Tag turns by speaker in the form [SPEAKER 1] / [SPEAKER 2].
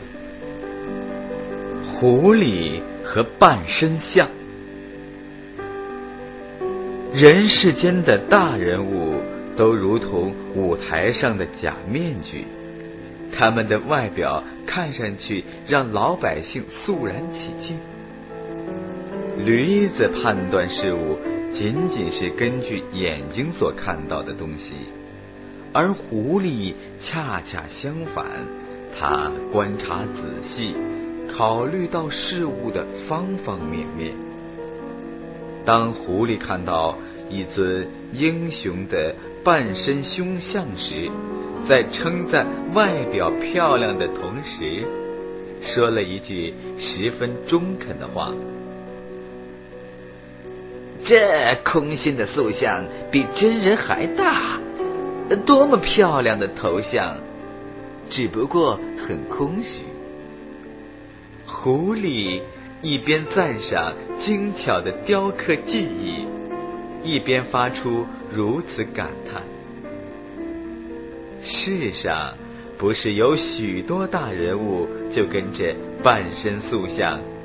[SPEAKER 1] 狐狸和半身像。人世间的大人物都如同舞台上的假面具，他们的外表看上去让老百姓肃然起敬。驴子判断事物仅仅是根据眼睛所看到的东西，而狐狸恰恰相反，它观察仔细，考虑到事物的方方面面。当狐狸看到一尊英雄的半身凶相时，在称赞外表漂亮的同时，说了一句十分中肯的话：这空心的塑像比真人还大，多么漂亮的头像，只不过很空虚。狐狸一边赞赏精巧的雕刻技艺，一边发出如此感叹：世上不是有许多大人物就跟着半身塑像